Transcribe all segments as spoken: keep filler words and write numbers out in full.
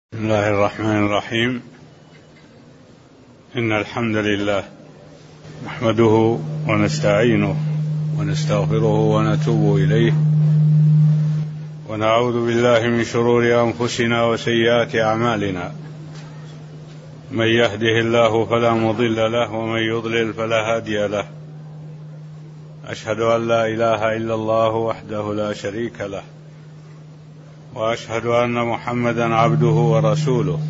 بسم الله الرحمن الرحيم. إن الحمد لله نحمده ونستعينه ونستغفره ونتوب إليه ونعوذ بالله من شرور أنفسنا وسيئات أعمالنا. من يهده الله فلا مضل له ومن يضلل فلا هادي له. أشهد أن لا إله إلا الله وحده لا شريك له، وأشهد أن محمدا عبده ورسوله،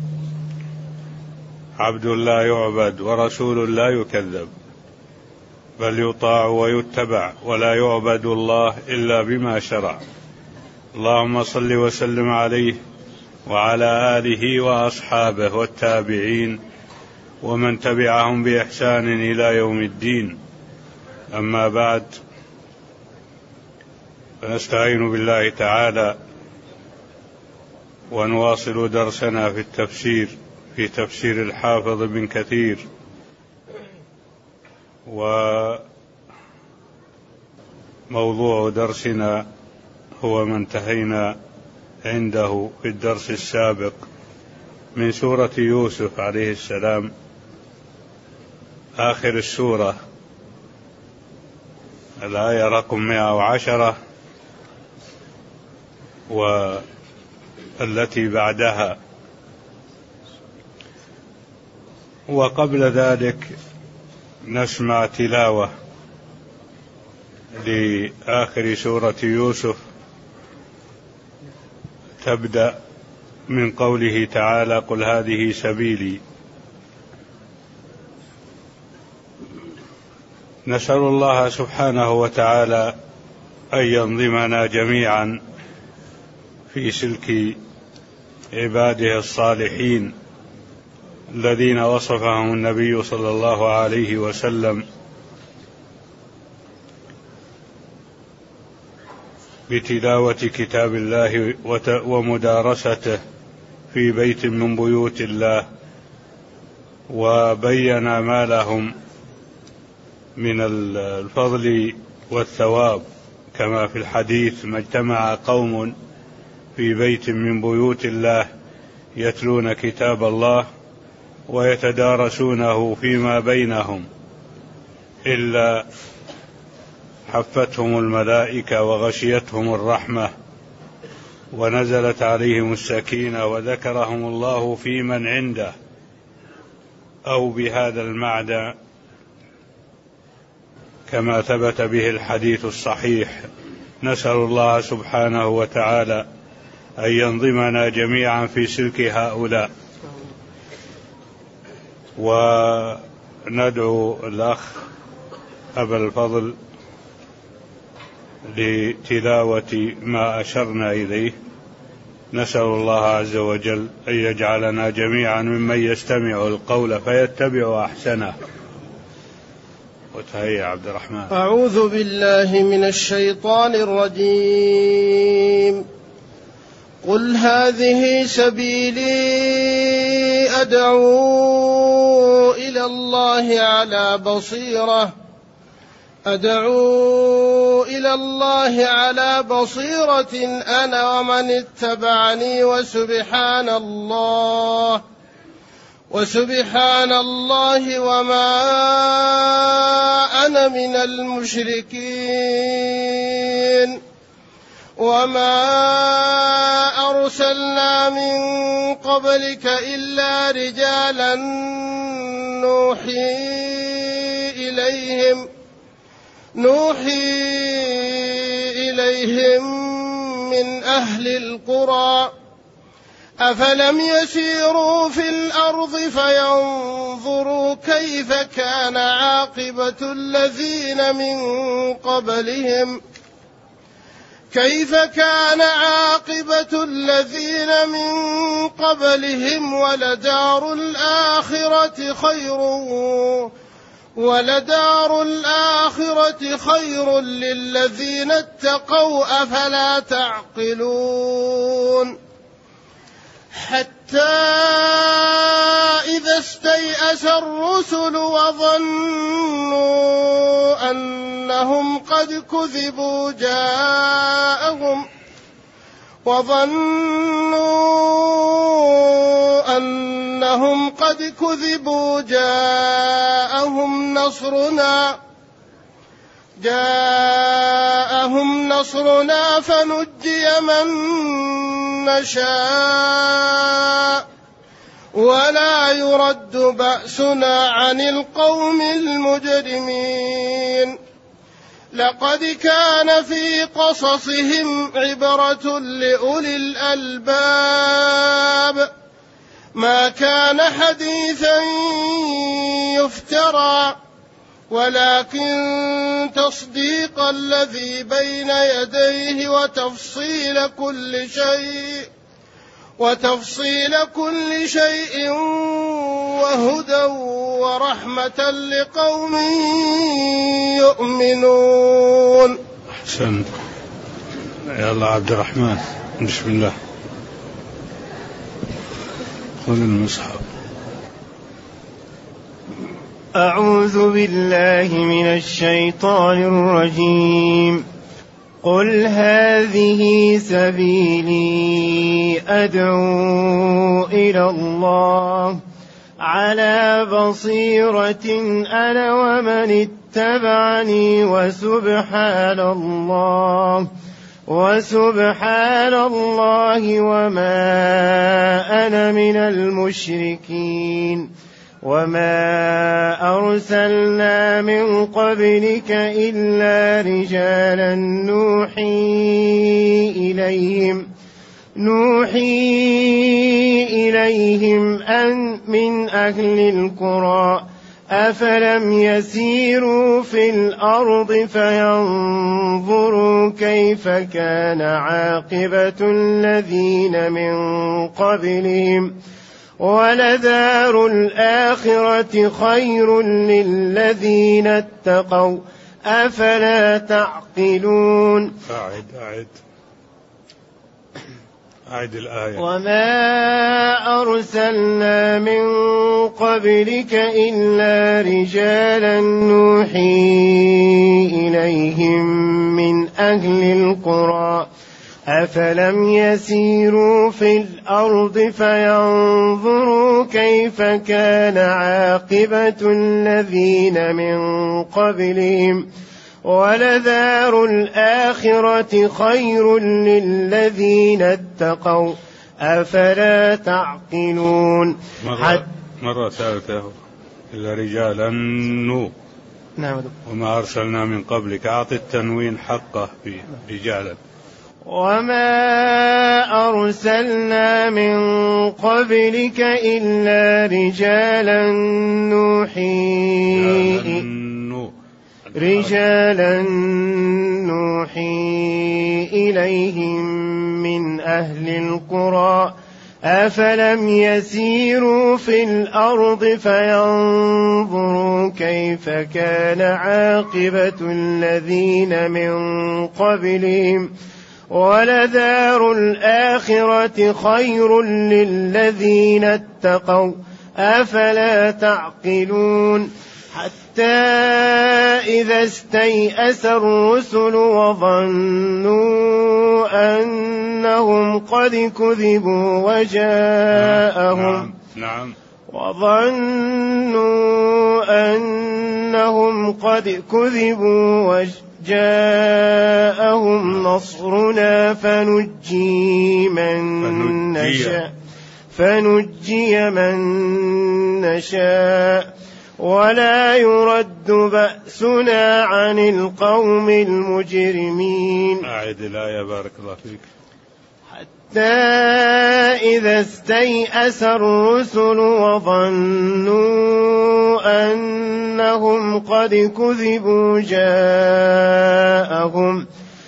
عبد لا يعبد ورسول لا يكذب، بل يطاع ويتبع، ولا يعبد الله إلا بما شرع. اللهم صل وسلم عليه وعلى آله وأصحابه والتابعين ومن تبعهم بإحسان إلى يوم الدين. أما بعد، فنستعين بالله تعالى ونواصل درسنا في التفسير في تفسير الحافظ ابن كثير، وموضوع درسنا هو ما انتهينا عنده في الدرس السابق من سورة يوسف عليه السلام، آخر السورة، الآية رقم مئة وعشرة والتي بعدها. وقبل ذلك نسمع تلاوة لآخر سورة يوسف تبدأ من قوله تعالى: قل هذه سبيلي. نسأل الله سبحانه وتعالى أن ينظمنا جميعا في سلك عباده الصالحين الذين وصفهم النبي صلى الله عليه وسلم بتلاوة كتاب الله ومدارسته في بيت من بيوت الله، وبين ما لهم من الفضل والثواب، كما في الحديث: ما اجتمع قوم في بيت من بيوت الله يتلون كتاب الله ويتدارسونه فيما بينهم إلا حفتهم الملائكة وغشيتهم الرحمة ونزلت عليهم السكينة وذكرهم الله في من عنده، أو بهذا المعنى كما ثبت به الحديث الصحيح. نسأل الله سبحانه وتعالى أن ينظمنا جميعا في سلك هؤلاء. وندعو الأخ أبا الفضل لتلاوة ما أشرنا إليه. نسأل الله عز وجل أن يجعلنا جميعا ممن يستمع القول فيتبع أحسنه. وتهيأ عبد الرحمن. أعوذ بالله من الشيطان الرجيم. قل هذه سبيلي أدعو إلى الله على بصيرة أدعو إلى الله على بصيرة أنا ومن اتبعني وسبحان الله وسبحان الله وما أنا من المشركين. وما أرسلنا من قبلك إلا رجالا نوحي إليهم نوحي إليهم من أهل القرى أفلم يسيروا في الأرض فينظروا كيف كان عاقبة الذين من قبلهم كيف كان عاقبة الذين من قبلهم ولدار الآخرة خير ولدار الآخرة خير للذين اتقوا أفلا تعقلون. حتى إذا استيأس الرسل وظنوا أنهم قد كذبوا جاءهم وظنوا أنهم قد كذبوا جاءهم نصرنا جاءهم نصرنا فنجي من نشاء ولا يرد بأسنا عن القوم المجرمين لقد كان في قصصهم عبرة لأولي الألباب ما كان حديثا يفترى ولكن تصديق الذي بين يديه وتفصيل كل شيء وتفصيل كل شيء وهدى ورحمة لقوم يؤمنون. أحسن. يا الله عبد الرحمن بسم الله خذ المصحف. أعوذ بالله من الشيطان الرجيم. قل هذه سبيلي أدعو إلى الله على بصيرة أنا ومن اتبعني وسبحان الله وسبحان الله وما أنا من المشركين. وما أرسلنا من قبلك إلا رجالا نوحي إليهم نوحي إليهم أن من أهل القرى أفلم يسيروا في الأرض فينظروا كيف كان عاقبة الذين من قبلهم ولدار الآخرة خير للذين اتقوا أفلا تعقلون. أعد أعد أعد الآية. وما أرسلنا من قبلك إلا رجالا نوحي إليهم من أهل القرى أفلم يسيروا في الأرض فينظروا كيف كان عاقبة الذين من قبلهم ولدار الآخرة خير للذين اتقوا أفلا تعقلون. مرة, مرة ثالثة إلا رجالا نو. نعم. وما أرسلنا من قبلك أعطي التنوين حقه في رجالا. وما أرسلنا من قبلك إلا رجالا نوحي رجالا نوحي إليهم من أهل القرى أفلم يسيروا في الأرض فينظروا كيف كان عاقبة الذين من قبلهم ولدار الآخرة خير للذين اتقوا أفلا تعقلون. حتى إذا استيأس الرسل وظنوا أنهم قد كذبوا وجاءهم نعم. وظنوا أنهم قد كذبوا وجاءهم نصرنا فنجي من نشاء فنجي من نشاء ولا يرد بأسنا عن القوم المجرمين. أعد الآية بارك الله فيك. حتى إذا استيأس الرسل وظنوا أنهم قد كذبوا جاءهم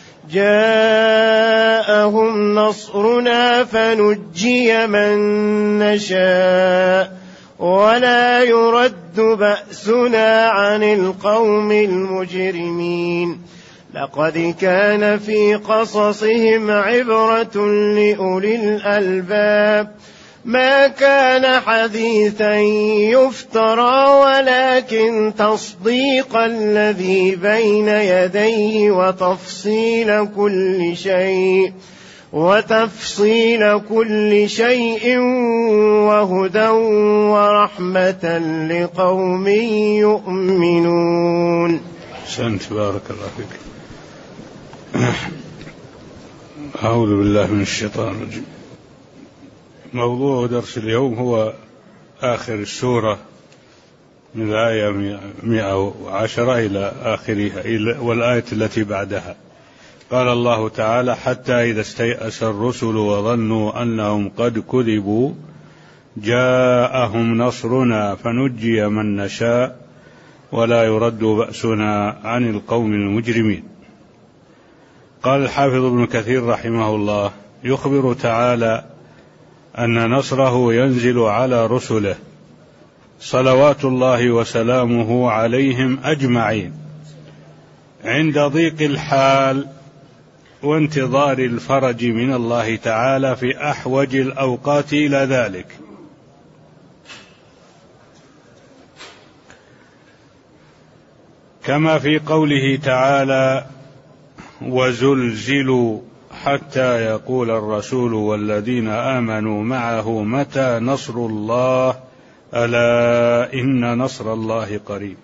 جاءهم نصرنا فنجي من نشاء ولا يرد بأسنا عن القوم المجرمين. لقد كان في قصصهم عبرة لأولي الألباب ما كان حديثا يفترى ولكن تصديق الذي بين يديه وتفصيل كل شيء وتفصيل كل شيء وهدى ورحمة لقوم يؤمنون. أحسنت، بارك الله فيك. أعوذ بالله من الشيطان الرجيم. موضوع درس اليوم هو آخر السورة من الآية مئة وعشرة إلى آخرها والآية التي بعدها. قال الله تعالى: حتى إذا استيأس الرسل وظنوا أنهم قد كذبوا جاءهم نصرنا فنجي من نشاء ولا يرد بأسنا عن القوم المجرمين. قال الحافظ ابن كثير رحمه الله: يخبر تعالى أن نصره ينزل على رسله صلوات الله وسلامه عليهم أجمعين عند ضيق الحال وانتظار الفرج من الله تعالى في أحوج الأوقات إلى ذلك. كما في قوله تعالى: وزلزلوا حتى يقول الرسول والذين آمنوا معه متى نصر الله ألا إن نصر الله قريب.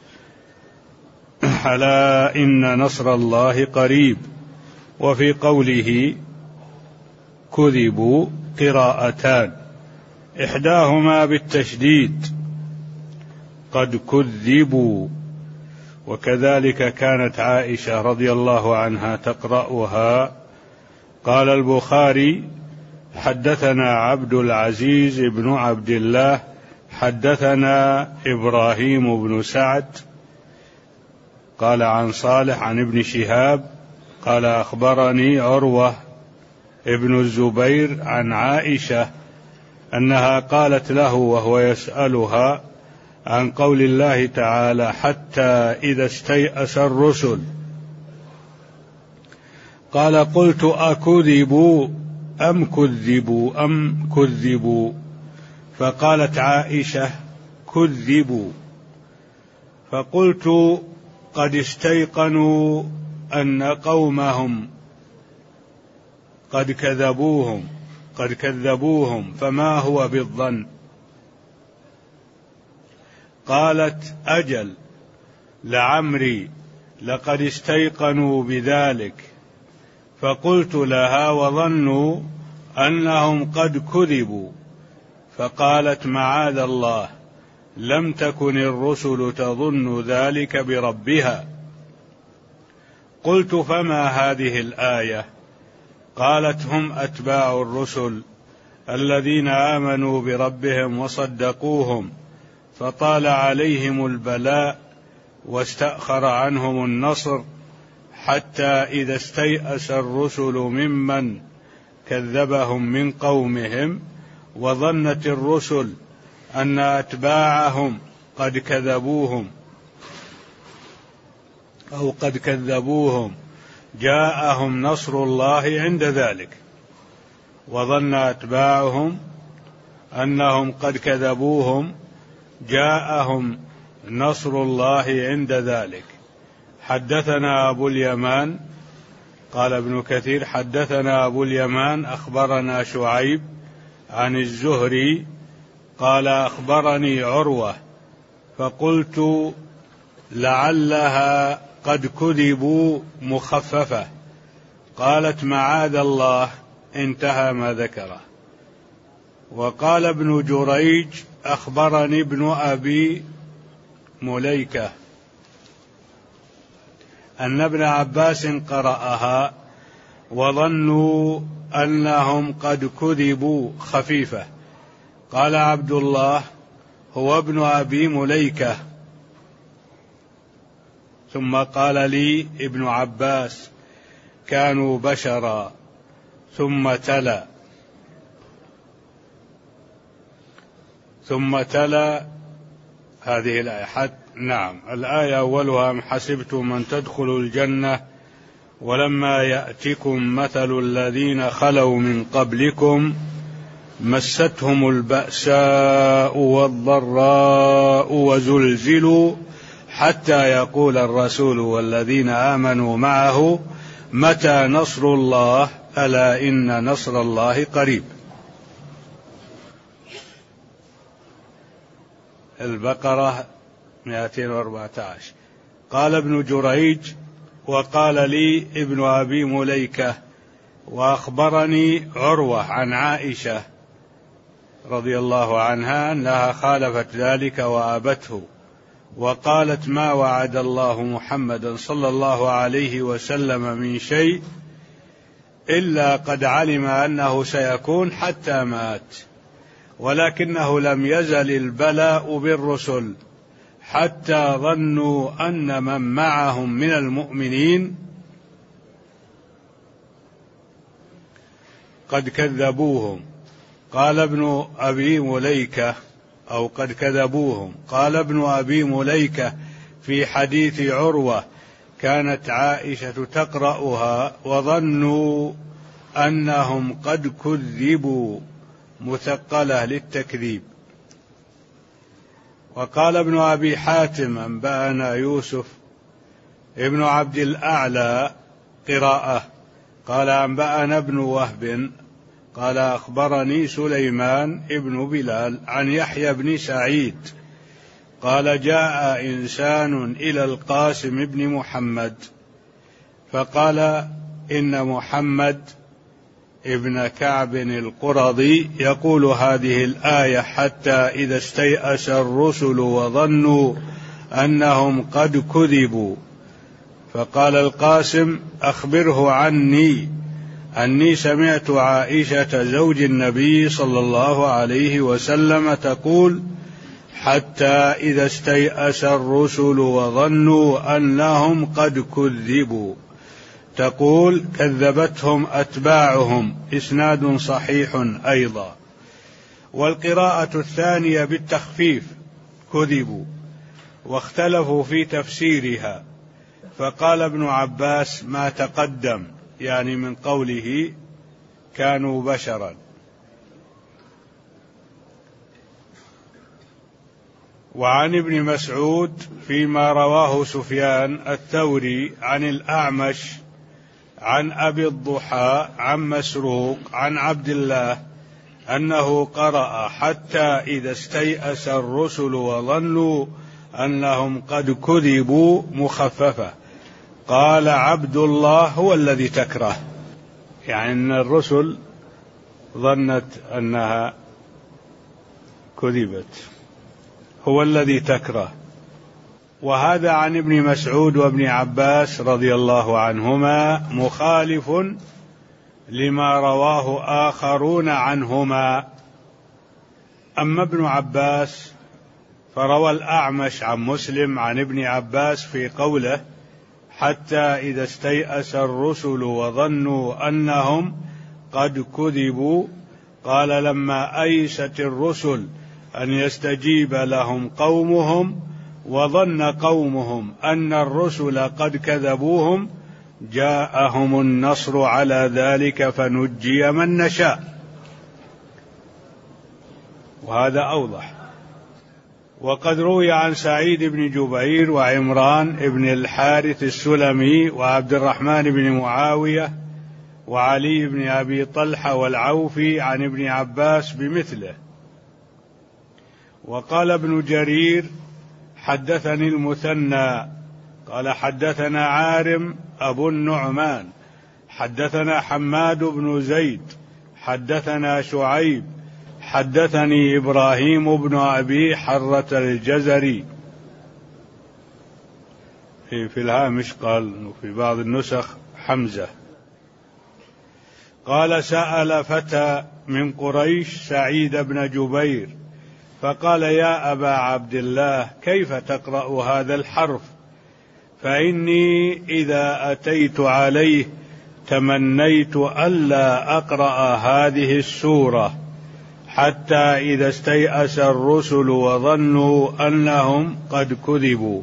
ألا إن نصر الله قريب. وفي قوله كذبوا قراءتان، إحداهما بالتشديد قد كذبوا، وكذلك كانت عائشة رضي الله عنها تقرأها. قال البخاري: حدثنا عبد العزيز بن عبد الله حدثنا إبراهيم بن سعد قال عن صالح عن ابن شهاب قال أخبرني عروة ابن الزبير عن عائشة أنها قالت له وهو يسألها عن قول الله تعالى: حتى إذا استيأس الرسل، قال: قلت أكذبوا أم كذبوا أم كذبوا؟ فقالت عائشة: كذبوا. فقلت: قد استيقنوا أن قومهم قد كذبوهم قد كذبوهم فما هو بالظن؟ قالت: أجل لعمري لقد استيقنوا بذلك. فقلت لها: وظنوا أنهم قد كذبوا؟ فقالت: معاذ الله، لم تكن الرسل تظن ذلك بربها. قلت: فما هذه الآية؟ قالت: هم أتباع الرسل الذين آمنوا بربهم وصدقوهم فطال عليهم البلاء واستأخر عنهم النصر حتى إذا استيأس الرسل ممن كذبهم من قومهم وظنت الرسل أن أتباعهم قد كذبوهم أو قد كذبوهم جاءهم نصر الله عند ذلك. وظن أتباعهم أنهم قد كذبوهم جاءهم نصر الله عند ذلك. حدثنا أبو اليمان، قال ابن كثير: حدثنا أبو اليمان أخبرنا شعيب عن الزهري قال: أخبرني عروة فقلت لعلها قد كذبوا مخففة. قالت: معاذ الله، انتهى ما ذكره. وقال ابن جريج: أخبرني ابن أبي مليكة أن ابن عباس قرأها وظنوا أنهم قد كذبوا خفيفة. قال عبد الله: هو ابن أبي مليكة. ثم قال لي ابن عباس: كانوا بشرا. ثم تلا ثم تلا هذه الآية. حتى نعم، الآية أولها: أم حسبتم أن تدخلوا الجنة ولما يأتكم مثل الذين خلوا من قبلكم مستهم البأساء والضراء وزلزلوا حتى يقول الرسول والذين آمنوا معه متى نصر الله ألا إن نصر الله قريب. البقرة مئتين وأربعة عشر. قال ابن جريج: وقال لي ابن أبي مليكة وأخبرني عروة عن عائشة رضي الله عنها أنها خالفت ذلك وأبته، وقالت: ما وعد الله محمدا صلى الله عليه وسلم من شيء إلا قد علم أنه سيكون حتى مات، ولكنه لم يزل البلاء بالرسل حتى ظنوا أن من معهم من المؤمنين قد كذبوهم. قال ابن أبي مليكة أو قد كذبوهم. قال ابن أبي مليكة في حديث عروة: كانت عائشة تقرأها وظنوا أنهم قد كذبوا، مثقلة للتكذيب. وقال ابن أبي حاتم: أنبأنا يوسف ابن عبد الأعلى قراءة. قال: أنبأنا ابن وهب قال: أخبرني سليمان ابن بلال عن يحيى بن سعيد قال: جاء إنسان إلى القاسم بن محمد فقال: إن محمد ابن كعب القرظي يقول هذه الآية: حتى إذا استيأس الرسل وظنوا أنهم قد كذبوا. فقال القاسم: أخبره عني أني سمعت عائشة زوج النبي صلى الله عليه وسلم تقول: حتى إذا استيأس الرسل وظنوا أنهم قد كذبوا، تقول: كذبتهم أتباعهم. إسناد صحيح أيضا. والقراءة الثانية بالتخفيف: كذبوا. واختلفوا في تفسيرها، فقال ابن عباس ما تقدم، يعني من قوله كانوا بشرا. وعن ابن مسعود فيما رواه سفيان الثوري عن الأعمش عن أبي الضحى عن مسروق عن عبد الله أنه قرأ: حتى إذا استيأس الرسل وظنوا أنهم قد كذبوا، مخففة. قال عبد الله: هو الذي تكره، يعني أن الرسل ظنت أنها كذبت، هو الذي تكره. وهذا عن ابن مسعود وابن عباس رضي الله عنهما مخالف لما رواه آخرون عنهما. أما ابن عباس فروى الأعمش عن مسلم عن ابن عباس في قوله: حتى إذا استيأس الرسل وظنوا أنهم قد كذبوا، قال: لما أيست الرسل أن يستجيب لهم قومهم وظن قومهم أن الرسل قد كذبوهم، جاءهم النصر على ذلك فنجي من نشاء. وهذا أوضح. وقد روي عن سعيد بن جبير وعمران بن الحارث السلمي وعبد الرحمن بن معاوية وعلي بن أبي طلحة والعوفي عن ابن عباس بمثله. وقال ابن جرير: حدثني المثنى قال: حدثنا عارم أبو النعمان حدثنا حماد بن زيد حدثنا شعيب حدثني إبراهيم بن أبي حرة الجزري. في, في الهامش قال في بعض النسخ حمزة. قال: سأل فتى من قريش سعيد بن جبير فقال: يا أبا عبد الله، كيف تقرأ هذا الحرف؟ فإني إذا أتيت عليه تمنيت ألا أقرأ هذه السورة: حتى إذا استيأس الرسل وظنوا أنهم قد كذبوا.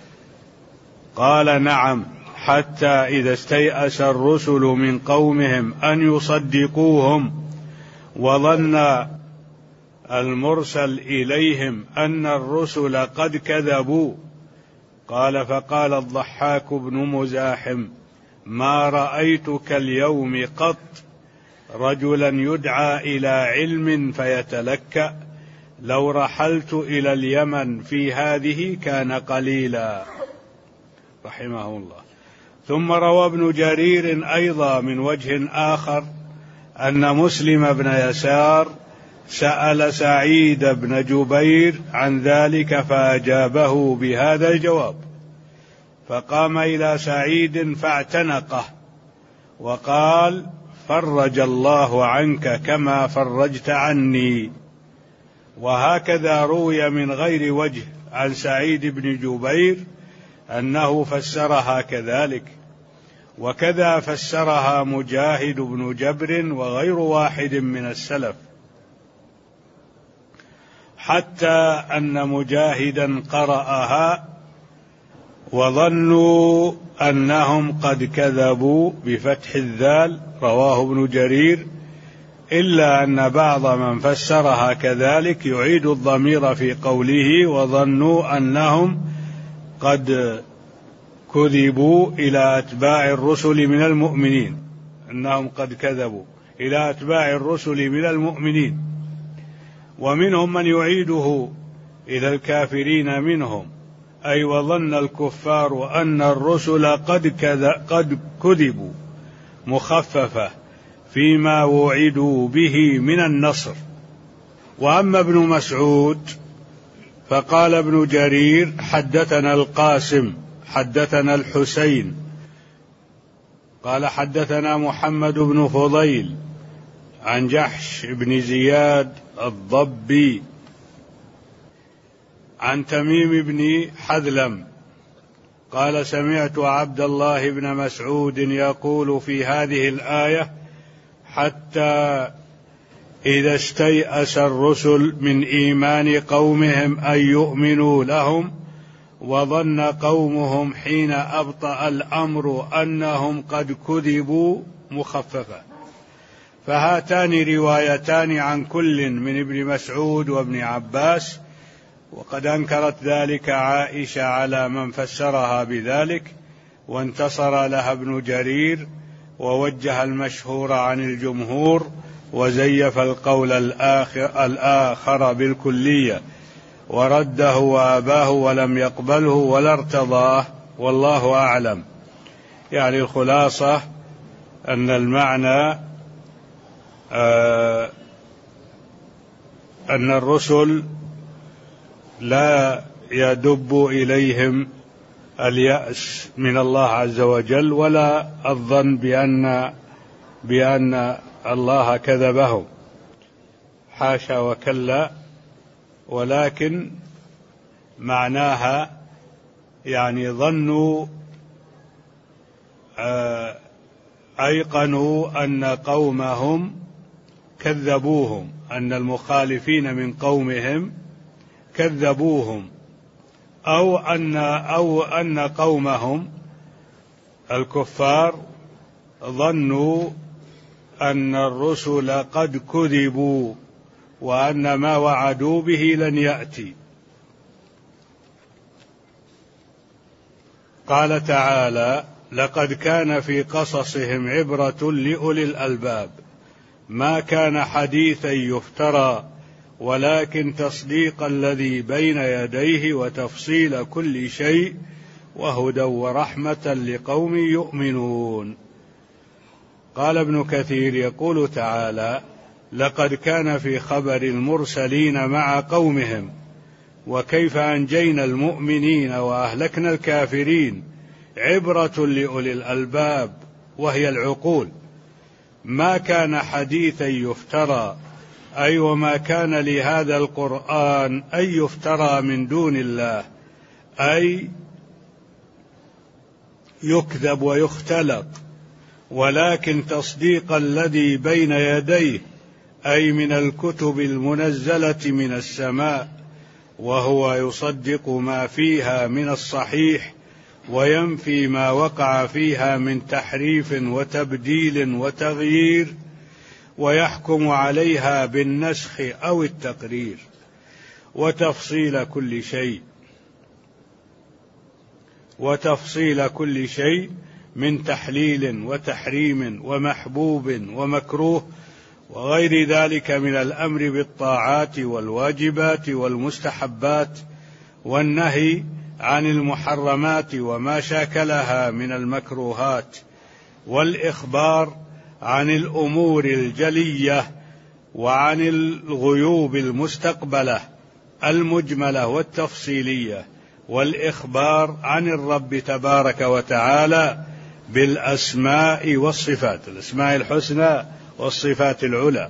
قال: نعم، حتى إذا استيأس الرسل من قومهم أن يصدقوهم وظن المرسل إليهم أن الرسل قد كذبوا. قال: فقال الضحاك بن مزاحم: ما رأيتك اليوم قط رجلا يدعى إلى علم فيتلكأ، لو رحلت إلى اليمن في هذه كان قليلا، رحمه الله. ثم روى ابن جرير أيضا من وجه آخر أن مسلم بن يسار سأل سعيد بن جبير عن ذلك فأجابه بهذا الجواب، فقام إلى سعيد فاعتنقه وقال: فرج الله عنك كما فرجت عني. وهكذا روي من غير وجه عن سعيد بن جبير أنه فسرها كذلك، وكذا فسرها مجاهد بن جبر وغير واحد من السلف، حتى أن مجاهدا قرأها وظنوا أنهم قد كذبوا بفتح الذال، رواه ابن جرير، إلا أن بعض من فسرها كذلك يعيد الضمير في قوله وظنوا أنهم قد كذبوا إلى أتباع الرسل من المؤمنين، أنهم قد كذبوا إلى أتباع الرسل من المؤمنين. ومنهم من يعيده إلى الكافرين منهم، أي وظن الكفار أن الرسل قد, قد كذبوا، مخففة فيما وعدوا به من النصر. وأما ابن مسعود فقال ابن جرير: حدثنا القاسم حدثنا الحسين قال حدثنا محمد بن فضيل عن جحش بن زياد الضبي عن تميم بن حذلم قال: سمعت عبد الله بن مسعود يقول في هذه الآية: حتى إذا استيأس الرسل من إيمان قومهم أن يؤمنوا لهم وظن قومهم حين أبطأ الأمر أنهم قد كذبوا، مخففة. فهاتان روايتان عن كل من ابن مسعود وابن عباس، وقد أنكرت ذلك عائشة على من فسرها بذلك، وانتصر لها ابن جرير ووجه المشهور عن الجمهور وزيف القول الآخر, الآخر بالكلية ورده وأباه ولم يقبله ولا ارتضاه، والله أعلم. يعني الخلاصة أن المعنى آه أن الرسل لا يدب إليهم اليأس من الله عز وجل ولا الظن بأن بأن الله كذبهم، حاشا وكلا، ولكن معناها يعني ظنوا أيقنوا أن قومهم كذبوهم، أن المخالفين من قومهم كذبوهم، أو أن أو أن قومهم الكفار ظنوا أن الرسل قد كذبوا وأن ما وعدوا به لن يأتي. قال تعالى: لقد كان في قصصهم عبرة لأولي الألباب ما كان حديثا يفترى ولكن تصديق الذي بين يديه وتفصيل كل شيء وهدى ورحمة لقوم يؤمنون. قال ابن كثير يقول تعالى: لقد كان في خبر المرسلين مع قومهم وكيف أنجينا المؤمنين وأهلكنا الكافرين عبرة لأولي الألباب وهي العقول، ما كان حديثا يفترى، أي وما كان لهذا القرآن أن يفترى من دون الله، أي يكذب ويختلق، ولكن تصديق الذي بين يديه، أي من الكتب المنزلة من السماء، وهو يصدق ما فيها من الصحيح وينفي ما وقع فيها من تحريف وتبديل وتغيير، ويحكم عليها بالنسخ أو التقرير، وتفصيل كل شيء وتفصيل كل شيء من تحليل وتحريم ومحبوب ومكروه وغير ذلك من الأمر بالطاعات والواجبات والمستحبات، والنهي عن المحرمات وما شاكلها من المكروهات، والإخبار عن الأمور الجلية وعن الغيوب المستقبلة المجملة والتفصيلية، والإخبار عن الرب تبارك وتعالى بالأسماء والصفات، الأسماء الحسنى والصفات العلى،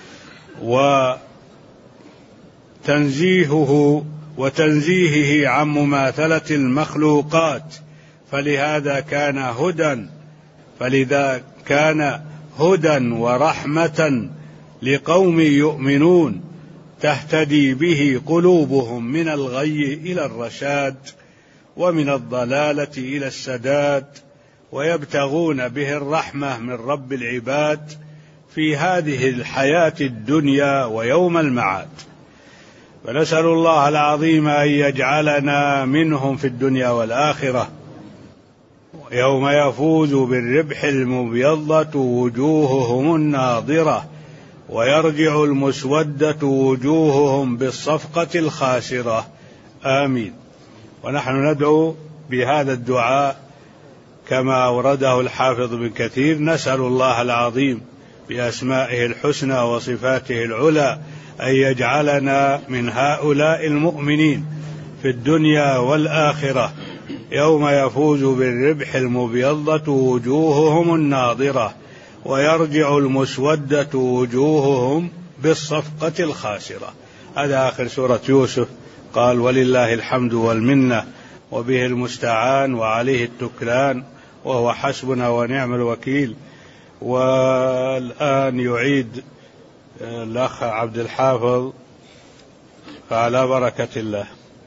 وتنزيهه وتنزيهه عن مماثلة المخلوقات، فلهذا كان هدى فلذا كان هدى ورحمة لقوم يؤمنون تهتدي به قلوبهم من الغي إلى الرشاد، ومن الضلالة إلى السداد، ويبتغون به الرحمة من رب العباد في هذه الحياة الدنيا ويوم المعاد. فنسأل الله العظيم أن يجعلنا منهم في الدنيا والآخرة، يوم يفوز بالربح المبيضة وجوههم الناضرة، ويرجع المسودة وجوههم بالصفقة الخاسرة. آمين. ونحن ندعو بهذا الدعاء كما أورده الحافظ بن كثير، نسأل الله العظيم بأسمائه الحسنى وصفاته العلى أن يجعلنا من هؤلاء المؤمنين في الدنيا والآخرة، يوم يفوز بالربح المبيضة وجوههم الناضرة، ويرجع المسودة وجوههم بالصفقة الخاسرة. هذا آخر سورة يوسف. قال: ولله الحمد والمنة، وبه المستعان وعليه التكلان، وهو حسبنا ونعم الوكيل. والآن يعيد الأخ عبد الحافظ، فعلى بركة الله.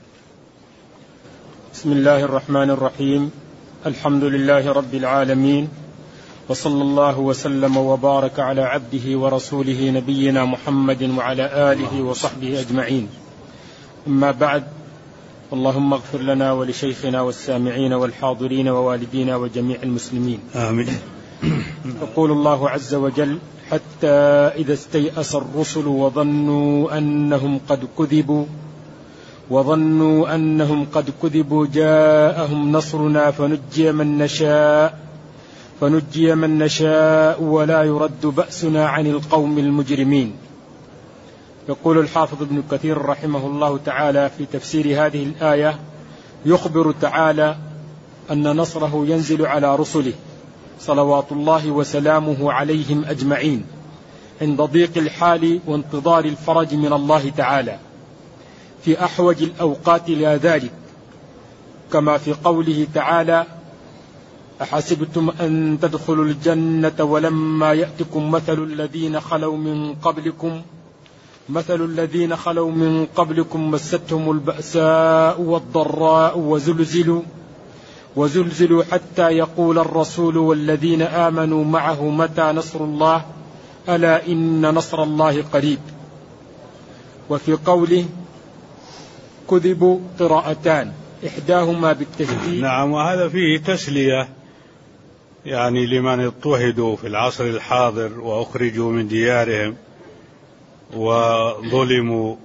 بسم الله الرحمن الرحيم. الحمد لله رب العالمين، وصلى الله وسلم وبارك على عبده ورسوله نبينا محمد وعلى آله وصحبه أجمعين. أما بعد، اللهم اغفر لنا ولشيخنا والسامعين والحاضرين ووالدينا وجميع المسلمين. آمين. يقول الله عز وجل: حتى إذا استيأس الرسل وظنوا أنهم قد كذبوا وظنوا أنهم قد كذبوا جاءهم نصرنا فنجي من نشاء فنجي من نشاء ولا يرد بأسنا عن القوم المجرمين. يقول الحافظ ابن كثير رحمه الله تعالى في تفسير هذه الآية: يخبر تعالى أن نصره ينزل على رسله صلوات الله وسلامه عليهم أجمعين عند ضيق الحال وانتظار الفرج من الله تعالى في أحوج الأوقات إلى ذلك، كما في قوله تعالى: أحسبتم أن تدخلوا الجنة ولما يأتكم مثل الذين خلوا من قبلكم مثل الذين خلوا من قبلكم مستهم البأساء والضراء وزلزلوا وزلزلوا حتى يقول الرسول والذين آمنوا معه متى نصر الله ألا إن نصر الله قريب. وفي قوله كذبوا قراءتان، إحداهما بالتشديد. نعم، وهذا فيه تسلية يعني لمن اضطهدوا في العصر الحاضر وأخرجوا من ديارهم وظلموا،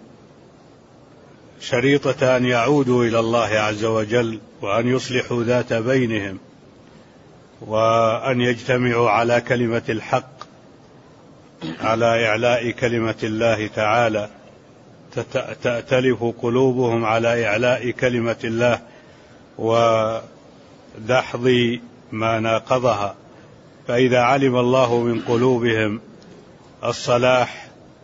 شريطة أن يعودوا إلى الله عز وجل وأن يصلحوا ذات بينهم وأن يجتمعوا على كلمة الحق، على إعلاء كلمة الله تعالى، تأتلف قلوبهم على إعلاء كلمة الله ودحض ما ناقضها. فإذا علم الله من قلوبهم الصلاح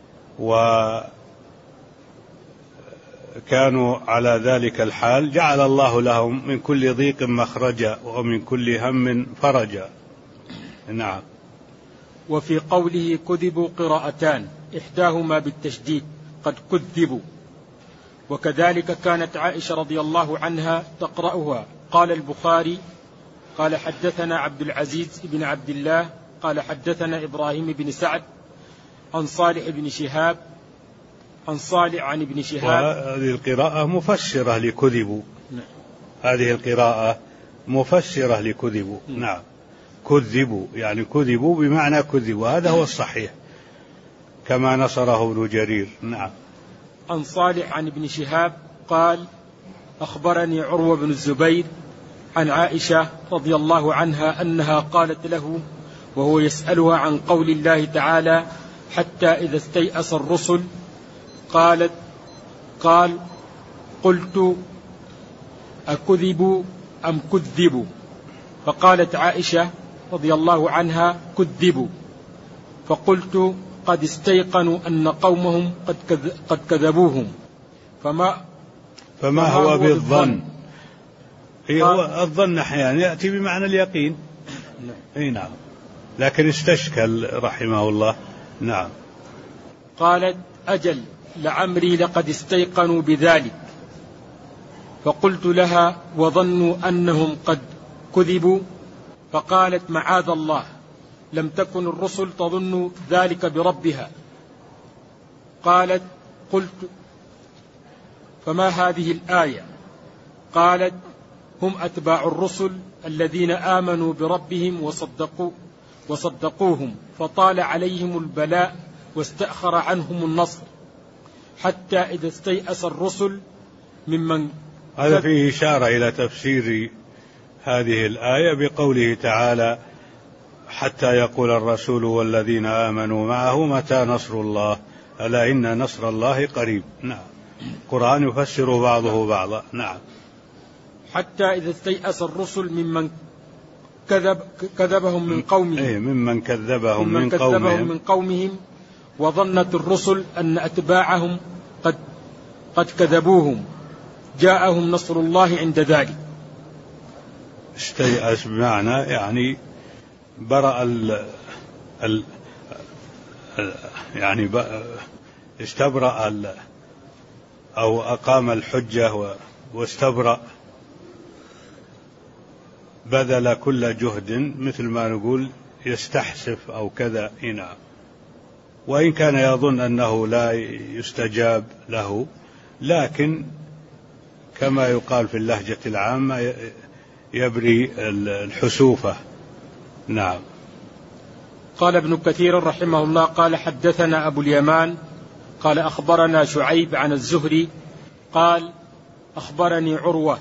وكانوا على ذلك الحال جعل الله لهم من كل ضيق مخرجا ومن كل هم فرجا. نعم. وفي قوله كذبوا قراءتان، إحداهما بالتشديد قد كذبوا، وكذلك كانت عائشة رضي الله عنها تقرأها. قال البخاري: قال حدثنا عبد العزيز بن عبد الله قال حدثنا إبراهيم بن سعد عن صالح بن شهاب عن صالح عن ابن شهاب. وهذه القراءة مفسرة لكذبوا. نعم. هذه القراءة مفسرة لكذبوا. نعم. كذبوا، يعني كذبوا بمعنى كذبوا، هذا هو الصحيح كما نصره ابن جرير. نعم. عن صالح عن ابن شهاب قال أخبرني عروة بن الزبير عن عائشة رضي الله عنها أنها قالت له وهو يسألها عن قول الله تعالى حتى إذا استيأس الرسل قالت قال قلت أكذبوا أم كذبوا؟ فقالت عائشة رضي الله عنها كذبوا. فقلت قد استيقنوا أن قومهم قد كذبوهم فما فما هو بالظن. هو الظن أحيانا يأتي بمعنى اليقين. أي نعم، لكن استشكل رحمه الله. نعم. قالت أجل لعمري لقد استيقنوا بذلك. فقلت لها وظنوا أنهم قد كذبوا؟ فقالت معاذ الله، لم تكن الرسل تظن ذلك بربها. قالت قلت فما هذه الآية؟ قالت هم أتباع الرسل الذين آمنوا بربهم وصدقوا وصدقوهم فطال عليهم البلاء واستأخر عنهم النصر حتى إذا استيأس الرسل ممن. هذا فيه إشارة إلى تفسير هذه الآية بقوله تعالى حتى يقول الرسول والذين آمنوا معه متى نصر الله ألا إن نصر الله قريب. نعم. القرآن يفسر بعضه بعضا. نعم. حتى إذا استيأس الرسل ممن كذب كذبهم من قومهم. إيه ممن كذبهم ممن من كذبهم قومهم. من قومهم وظنت الرسل أن أتباعهم قد قد كذبوهم جاءهم نصر الله عند ذلك. استيأس بمعنى يعني برأ ال ال يعني استبرأ ال أو أقام الحجة واستبرأ، بذل كل جهد مثل ما نقول يستحسف أو كذا. نعم. وإن كان يظن أنه لا يستجاب له، لكن كما يقال في اللهجة العامة يبري الحسوفة. نعم. قال ابن كثير رحمه الله قال حدثنا أبو اليمان قال أخبرنا شعيب عن الزهري قال أخبرني عروة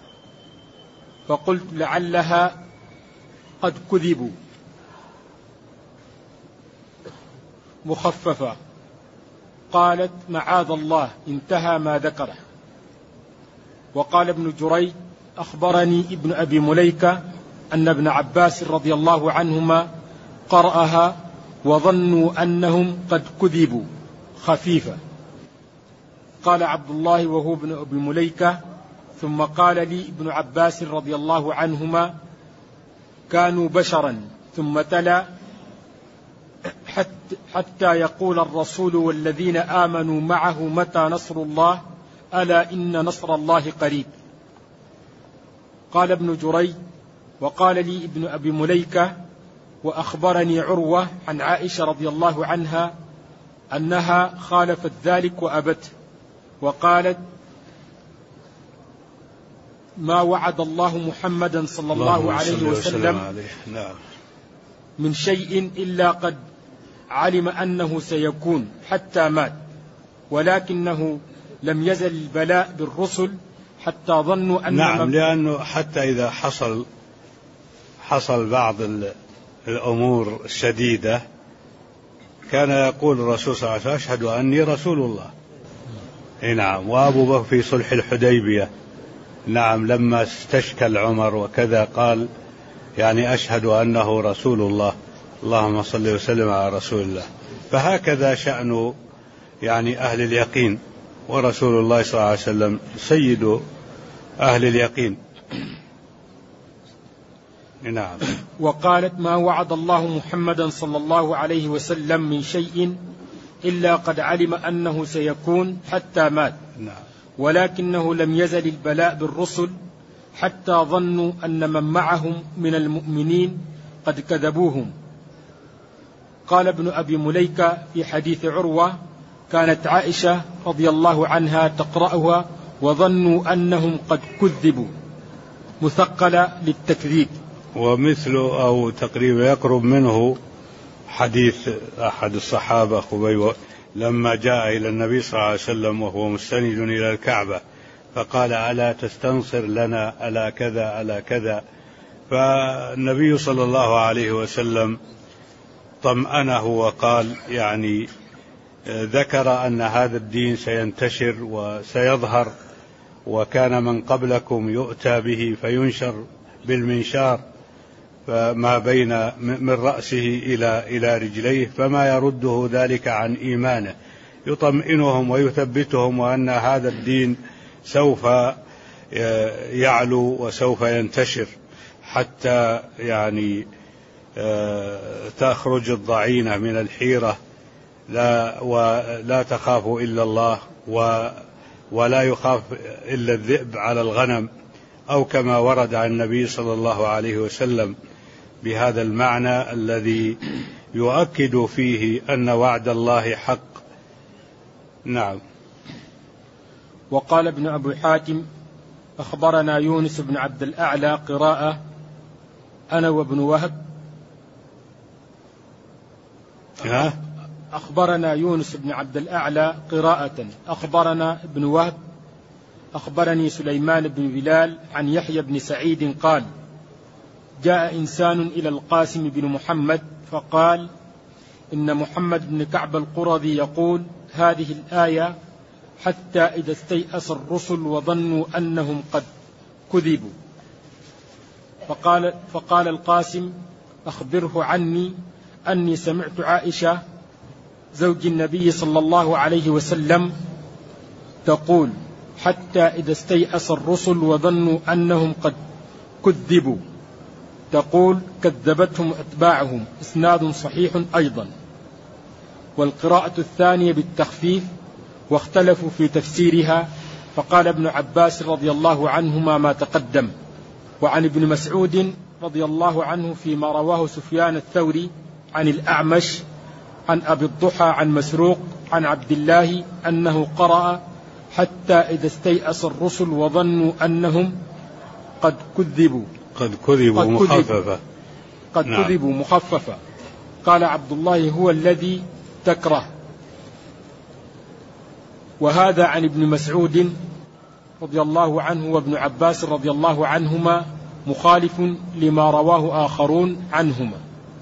فقلت لعلها قد كذبوا مخففة. قالت معاذ الله انتهى ما ذكره. وقال ابن جريج أخبرني ابن أبي مليكة أن ابن عباس رضي الله عنهما قرأها وظنوا أنهم قد كذبوا خفيفة. قال عبد الله وهو ابن أبي مليكة ثم قال لي ابن عباس رضي الله عنهما كانوا بشرا ثم تلا حتى, حتى يقول الرسول والذين آمنوا معه متى نصر الله ألا إن نصر الله قريب. قال ابن جريج وقال لي ابن أبي مليكة وأخبرني عروة عن عائشة رضي الله عنها أنها خالفت ذلك وأبته وقالت ما وعد الله محمدا صلى الله عليه وسلم من شيء إلا قد علم أنه سيكون حتى مات، ولكنه لم يزل البلاء بالرسل حتى ظنوا أن نعم لأنه حتى إذا حصل حصل بعض الأمور الشديدة كان يقول الرسول صلى الله عليه وسلم أشهد أني رسول الله. نعم. وأبو بكر في صلح الحديبية نعم لما استشكل عمر وكذا قال يعني أشهد أنه رسول الله اللهم صل وسلم على رسول الله. فهكذا شأن يعني أهل اليقين، ورسول الله صلى الله عليه وسلم سيد أهل اليقين. نعم. وقالت ما وعد الله محمدا صلى الله عليه وسلم من شيء إلا قد علم أنه سيكون حتى مات. نعم. ولكنه لم يزل البلاء بالرسل حتى ظنوا أن من معهم من المؤمنين قد كذبوهم. قال ابن أبي مليكة في حديث عروة كانت عائشة رضي الله عنها تقرأها وظنوا أنهم قد كذبوا مثقلة للتكذيب. ومثله أو تقريبا يقرب منه حديث أحد الصحابة خبيب لما جاء إلى النبي صلى الله عليه وسلم وهو مستند إلى الكعبة فقال ألا تستنصر لنا ألا كذا ألا كذا، فالنبي صلى الله عليه وسلم طمأنه وقال يعني ذكر أن هذا الدين سينتشر وسيظهر، وكان من قبلكم يؤتى به فينشر بالمنشار فما بين من رأسه إلى إلى رجليه فما يرده ذلك عن إيمانه، يطمئنهم ويثبتهم وأن هذا الدين سوف يعلو وسوف ينتشر حتى يعني تخرج الضعينة من الحيرة لا ولا تخاف إلا الله ولا يخاف إلا الذئب على الغنم، أو كما ورد عن النبي صلى الله عليه وسلم بهذا المعنى الذي يؤكد فيه أن وعد الله حق. نعم. وقال ابن أبي حاتم أخبرنا يونس بن عبد الأعلى قراءة أنا وابن وهب ها؟ أخبرنا يونس بن عبد الأعلى قراءة أخبرنا ابن وهب أخبرني سليمان بن بلال عن يحيى بن سعيد قال جاء إنسان إلى القاسم بن محمد فقال إن محمد بن كعب القرظي يقول هذه الآية حتى إذا استيأس الرسل وظنوا أنهم قد كذبوا. فقال, فقال القاسم أخبره عني أني سمعت عائشة زوج النبي صلى الله عليه وسلم تقول حتى إذا استيأس الرسل وظنوا أنهم قد كذبوا تقول كذبتهم أتباعهم. إسناد صحيح أيضا. والقراءة الثانية بالتخفيف واختلفوا في تفسيرها، فقال ابن عباس رضي الله عنهما ما تقدم. وعن ابن مسعود رضي الله عنه فيما رواه سفيان الثوري عن الأعمش عن أبي الضحى عن مسروق عن عبد الله أنه قرأ حتى إذا استيأس الرسل وظنوا أنهم قد كذبوا قد كذبوا مخففة قد نعم. كذبوا مخففة. قال عبد الله هو الذي تكره. وهذا عن ابن مسعود رضي الله عنه وابن عباس رضي الله عنهما مخالف لما رواه آخرون عنهما.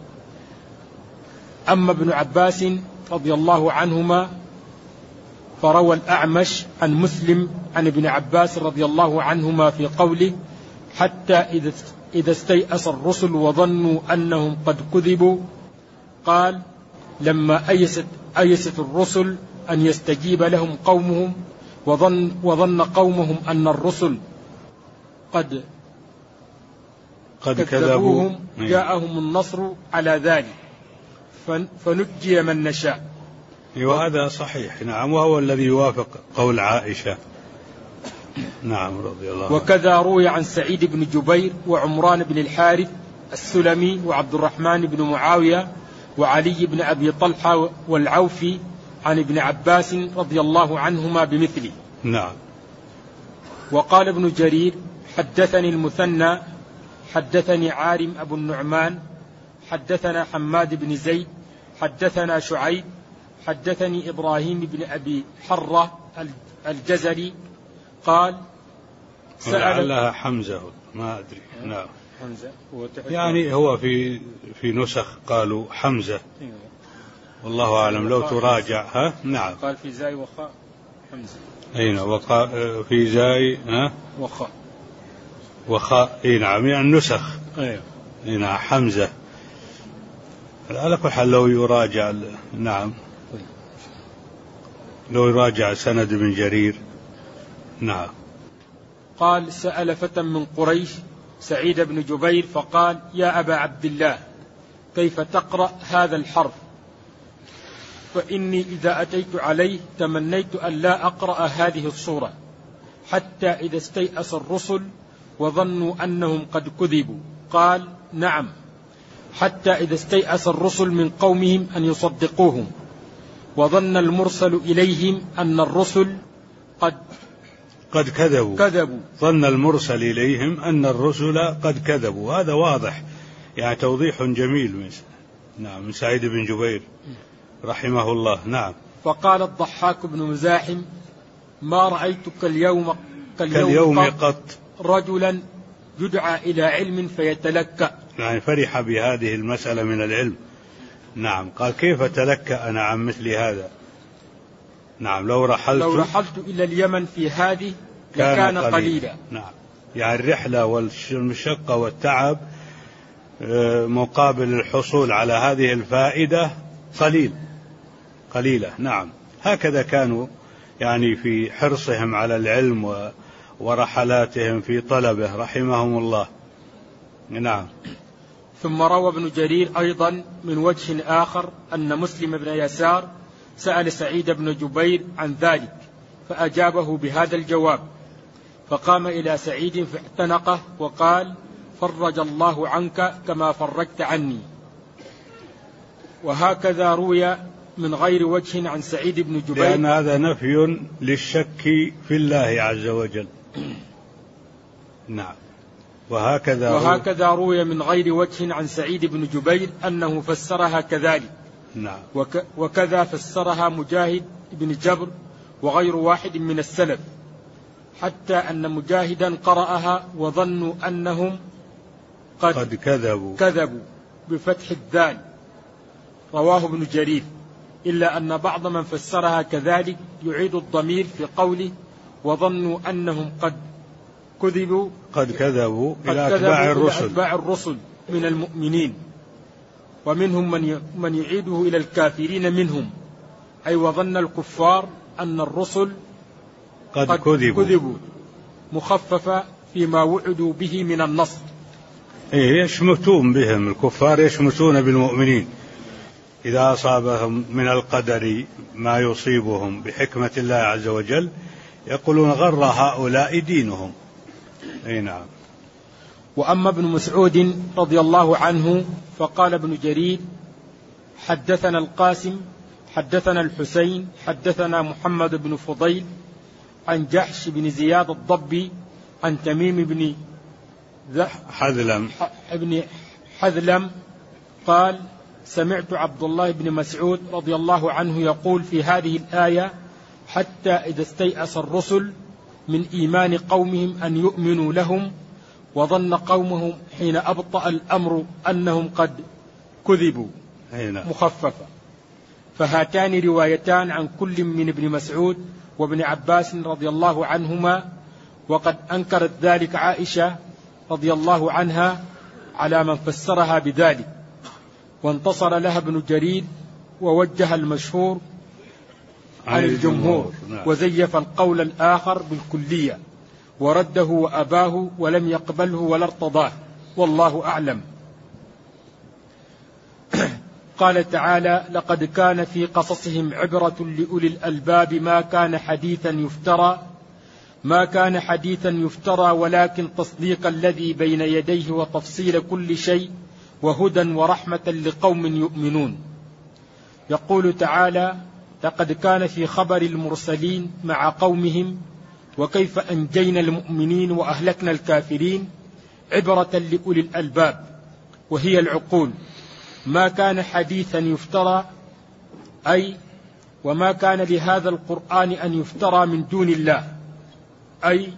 أما ابن عباس رضي الله عنهما فروى الأعمش عن مسلم عن ابن عباس رضي الله عنهما في قوله حتى إذا استيأس الرسل وظنوا أنهم قد كذبوا قال لما أيست, أيست الرسل أن يستجيب لهم قومهم وظن, وظن قومهم أن الرسل قد, قد كذبوهم جاءهم النصر على ذلك فنجي من نشاء. وهذا صحيح. نعم. وهو الذي يوافق قول عائشة. نعم رضي الله عنه. وكذا روي عن سعيد بن جبير وعمران بن الحارث السلمي وعبد الرحمن بن معاوية وعلي بن أبي طلحة والعوفي عن ابن عباس رضي الله عنهما بمثله. نعم. وقال ابن جرير حدثني المثنى حدثني عارم أبو النعمان حدثنا حماد بن زيد حدثنا شعيب حدثني إبراهيم بن أبي حرة الجزري قال لعلها حمزة ما أدري. نعم. حمزة يعني هو في في نسخ قالوا حمزة والله أعلم لو تراجع. ها. نعم. قال في زاي وخاء حمزة. أين وقا في زاي ها وخاء وخاء. اي نعم يعني النسخ. ايوه. اي نعم حمزة. على كل حال لو يراجع. نعم. لو يراجع سند بن جرير. نعم. قال سأل فتى من قريش سعيد بن جبير فقال يا أبا عبد الله كيف تقرأ هذا الحرف فإني إذا أتيت عليه تمنيت أن لا أقرأ هذه الصورة حتى إذا استيأس الرسل وظنوا أنهم قد كذبوا. قال نعم حتى إذا استيأس الرسل من قومهم أن يصدقوهم وظن المرسل إليهم أن الرسل قد قد كذبوا كذبوا ظن المرسل إليهم أن الرسل قد كذبوا. هذا واضح، يعني توضيح جميل من نعم من سعيد بن جبير رحمه الله. نعم. فقال الضحاك بن مزاحم: ما رأيتك اليوم كاليوم, كاليوم قط رجلا يدعى إلى علم فيتلكأ، يعني فرح بهذه المسألة من العلم. نعم. قال: كيف تلكأ أنا عن مثل هذا؟ نعم. لو رحلت لو رحلت إلى اليمن في هذه لكان قليلا. قليلا. نعم. يعني الرحلة والمشقة والتعب مقابل الحصول على هذه الفائدة قليل قليلة. نعم. هكذا كانوا يعني في حرصهم على العلم ورحلاتهم في طلبه رحمهم الله. نعم. ثم روى ابن جرير أيضا من وجه آخر أن مسلم بن يسار سأل سعيد بن جبير عن ذلك فأجابه بهذا الجواب، فقام إلى سعيد فاعتنقه وقال: فرج الله عنك كما فرجت عني. وهكذا روي من غير وجه عن سعيد بن جبير، لأن هذا نفي للشك في الله عز وجل. نعم. وهكذا وهكذا روي من غير وجه عن سعيد بن جبير أنه فسرها كذلك. نعم. وك وكذا فسرها مجاهد بن جبر وغير واحد من السلف، حتى أن مجاهدا قرأها وظنوا أنهم قد, قد كذبوا كذبوا بفتح الذال. رواه ابن جرير، إلا أن بعض من فسرها كذلك يعيد الضمير في قوله وظنوا أنهم قد كذبوا قد كذبوا قد إلى أتباع الرسل. أتباع الرسل من المؤمنين، ومنهم من من يعيده إلى الكافرين منهم، أي وظن الكفار أن الرسل قد, قد كذبوا. كذبوا مخففة فيما وعدوا به من النصر. إيه يشمتون بهم، الكفار يشمتون بالمؤمنين إذا أصابهم من القدر ما يصيبهم بحكمة الله عز وجل، يقولون غر هؤلاء دينهم. أي نعم. وأما ابن مسعود رضي الله عنه فقال ابن جرير: حدثنا القاسم حدثنا الحسين حدثنا محمد بن فضيل عن جحش بن زياد الضبي عن تميم بن حذلم ابن حذلم قال: سمعت عبد الله بن مسعود رضي الله عنه يقول في هذه الآية: حتى إذا استيأس الرسل من إيمان قومهم أن يؤمنوا لهم وظن قومهم حين أبطأ الأمر أنهم قد كذبوا مخففة. فهاتان روايتان عن كل من ابن مسعود وابن عباس رضي الله عنهما، وقد أنكرت ذلك عائشة رضي الله عنها على من فسرها بذلك، وانتصر لها ابن جرير ووجه المشهور عن الجمهور، وزيف القول الآخر بالكلية ورده وأباه ولم يقبله ولا ارتضاه، والله أعلم. قال تعالى: لقد كان في قصصهم عبرة لأولي الألباب ما كان حديثا يفترى ما كان حديثا يفترى ولكن تصديق الذي بين يديه وتفصيل كل شيء وهدى ورحمة لقوم يؤمنون. يقول تعالى: لقد كان في خبر المرسلين مع قومهم وكيف أنجينا المؤمنين وأهلكنا الكافرين عبرة لأولي الألباب وهي العقول، ما كان حديثا يفترى، أي وما كان لهذا القرآن أن يفترى من دون الله، أي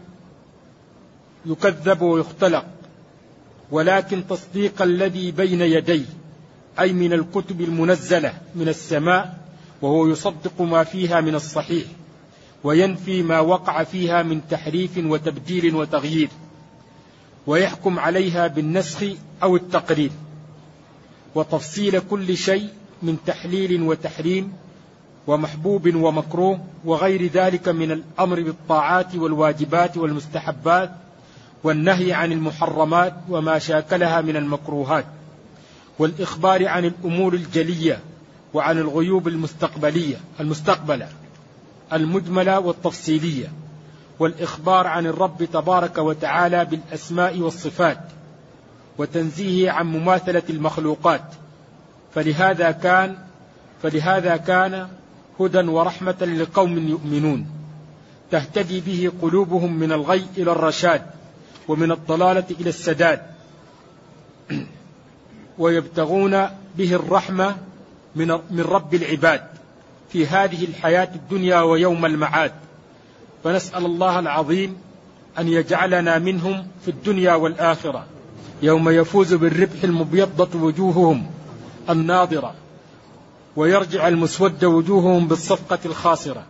يكذب ويختلق، ولكن تصديق الذي بين يديه، أي من الكتب المنزلة من السماء، وهو يصدق ما فيها من الصحيح وينفي ما وقع فيها من تحريف وتبديل وتغيير، ويحكم عليها بالنسخ أو التقرير، وتفصيل كل شيء من تحليل وتحريم ومحبوب ومكروه وغير ذلك من الأمر بالطاعات والواجبات والمستحبات والنهي عن المحرمات وما شاكلها من المكروهات، والإخبار عن الأمور الجلية وعن الغيوب المستقبلية المستقبلة المجملة والتفصيلية، والإخبار عن الرب تبارك وتعالى بالأسماء والصفات، وتنزيهه عن مماثلة المخلوقات. فلهذا كان فلهذا كان هدى ورحمة لقوم يؤمنون. تهتدي به قلوبهم من الغي إلى الرشاد ومن الضلالة إلى السداد، ويبتغون به الرحمة من رب العباد في هذه الحياة الدنيا ويوم المعاد. فنسأل الله العظيم أن يجعلنا منهم في الدنيا والآخرة يوم يفوز بالربح المبيضة وجوههم الناظرة ويرجع المسود وجوههم بالصفقة الخاسرة.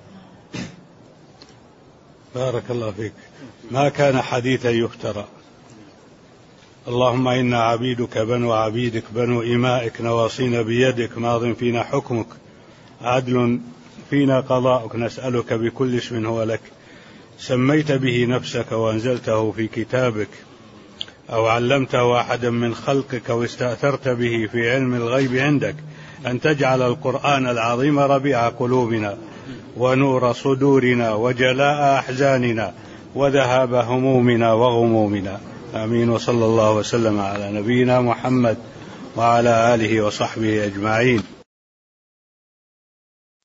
بارك الله فيك. ما كان حديثا يفترى. اللهم إنا عبيدك بنو عبيدك بنو إمائك نواصينا بيدك ماض فينا حكمك عدل فينا قضاؤك، نسألك بكل اسم هو لك سميت به نفسك وأنزلته في كتابك أو علمته أحدا من خلقك واستأثرت به في علم الغيب عندك أن تجعل القرآن العظيم ربيع قلوبنا ونور صدورنا وجلاء أحزاننا وذهاب همومنا وغمومنا. آمين. وصلى الله وسلم على نبينا محمد وعلى آله وصحبه أجمعين.